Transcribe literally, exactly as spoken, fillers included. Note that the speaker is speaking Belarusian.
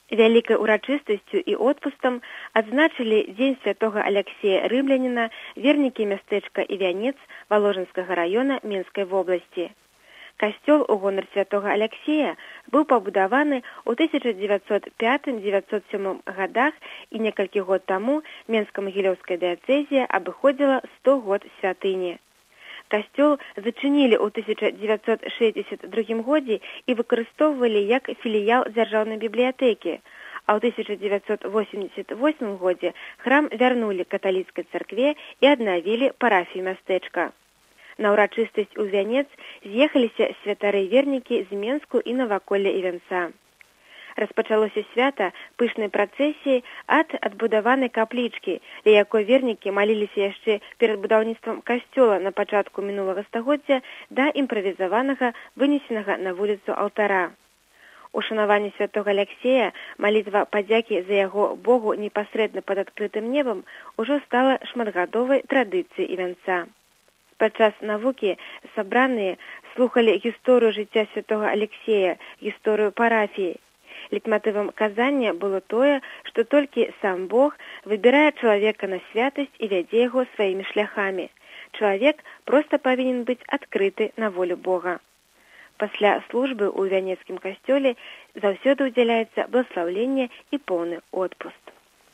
Вялікай урачыстасцю і отпустам адзначылі дзень святога Аляксея Рымляніна вернікі мястэчка Івянец Валожынскага раёна Менскай вобласці. Касцёл у гонар святога Аляксея быў пабудаваны ў тысяча дзевяцьсот пятым — дзевяцьсот сёмым гадах, і некалькі год таму Менска-Магілёўская дыяцэзія абыходзіла сто год святыні. Касцёл зачынілі ў тысяча дзевяцьсот шэсцьдзесят другім годзе і выкарыстоўвалі як філіял дзяржаўнай бібліятэкі, а ў тысяча дзевяцьсот восемьдесят восьмым годзе храм вярнулі каталіцкай царкве і аднавілі парафію мястэчка. На ўрачыстасць у Вянец з'ехаліся святары-вернікі з Менску і наваколля Івянца. Распачалося свята пышнай працэсіяй ад адбудаванай каплічкі, ля якой вернікі маліліся яшчэ перад будаўніцтвам касцёла на пачатку мінулага стагоддзя да імправізаванага, вынесенага на вуліцу алтара. У шанаванні святога Аляксея малітва падзякі за яго Богу непасрэдна пад адкрытым небам ужо стала шматгадовай традыцыяй Івянца. Падчас навукі сабраныя слухалі гісторыю жыцця святога Аляксея, гісторыю парафіі. Лейтматывам казання было тое, што толькі сам Бог выбірае чалавека на святасць і вядзе яго сваімі шляхамі. Чалавек проста павінен быць адкрыты на волю Бога. Пасля службы ў Вянецкім касцёле заўсёды ўдзяляецца бласлаўленне і поўны отпуск.